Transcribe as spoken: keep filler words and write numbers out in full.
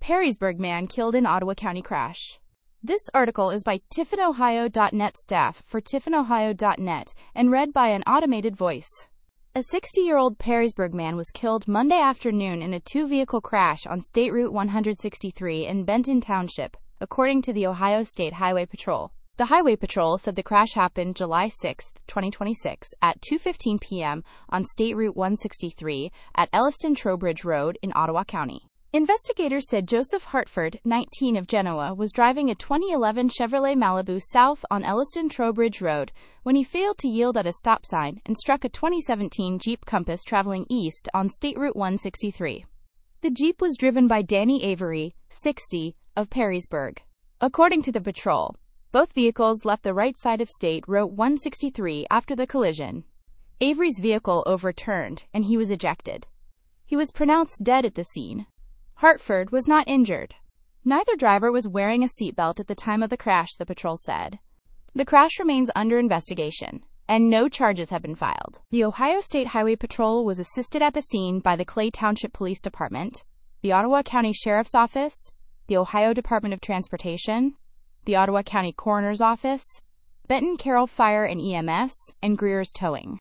Perrysburg man killed in Ottawa County crash. This article is by Tiffin Ohio dot net staff for Tiffin Ohio dot net and read by an automated voice. A sixty-year-old Perrysburg man was killed Monday afternoon in a two-vehicle crash on State Route one sixty-three in Benton Township, according to the Ohio State Highway Patrol. The Highway Patrol said the crash happened July sixth, twenty twenty-six, at two fifteen p.m. on State Route one sixty-three at Elliston-Trowbridge Road in Ottawa County. Investigators said Joseph Hartford, nineteen, of Genoa, was driving a twenty eleven Chevrolet Malibu south on Elliston-Trowbridge Road when he failed to yield at a stop sign and struck a twenty seventeen Jeep Compass traveling east on State Route one sixty-three. The Jeep was driven by Danny Avery, sixty, of Perrysburg. According to the patrol, both vehicles left the right side of State Route one sixty-three after the collision. Avery's vehicle overturned, and he was ejected. He was pronounced dead at the scene. Hartford was not injured. Neither driver was wearing a seatbelt at the time of the crash, the patrol said. The crash remains under investigation, and no charges have been filed. The Ohio State Highway Patrol was assisted at the scene by the Clay Township Police Department, the Ottawa County Sheriff's Office, the Ohio Department of Transportation, the Ottawa County Coroner's Office, Benton Carroll Fire and E M S, and Greer's Towing.